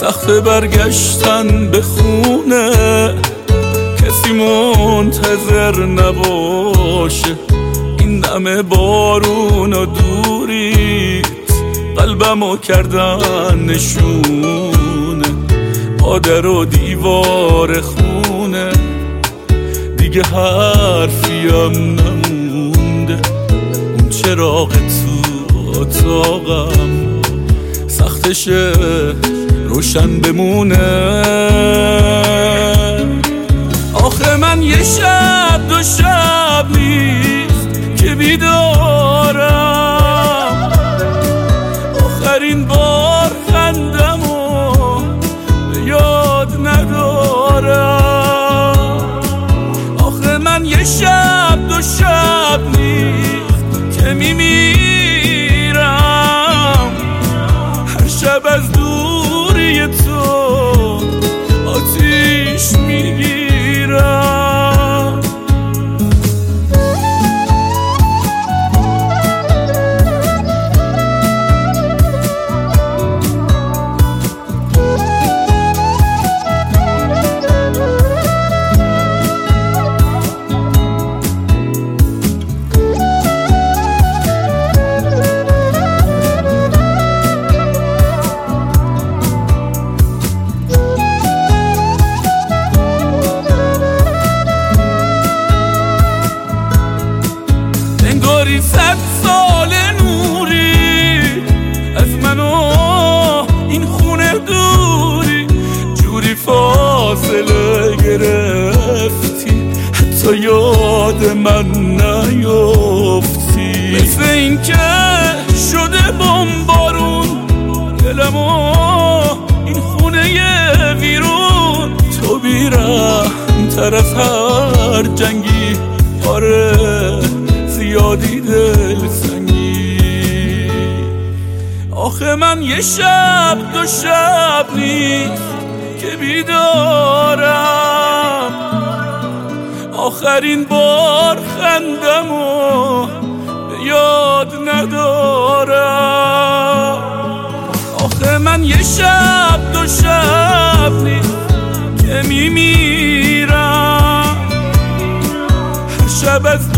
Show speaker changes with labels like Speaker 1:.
Speaker 1: سخت برگشتن به خونه، کسی منتظر نباشه. این همه بارون و دوریت قلبمو کردن نشونه، پادر و دیوار خونه، دیگه حرفیم نمونده. اون چراغ تو اتاقم سختشه روشن بمونه. آخه من یه شب دو شب نیست که بیدارم، آخرین بار خندمو به یاد ندارم. آخه من یه شب دو شب نیست که میمیرم، هر شب از دوری تو آتیش میگیرم. انگاری 100 سال نوری از من و این خونه دوری، جوری فاصله گرفتی حتی یاد من نیفتی. مثل این که شده بمبارون دلمو این خونه ویرون، تو بیرحم طرف هر جنگی، آره زیادی دل سنگی. آخه من یه شب دو شب نیست که بیدارم، آخرین بار خندمو به یاد ندارم. آخه من یه شب دو شب نیست که میمیرم، هر شب از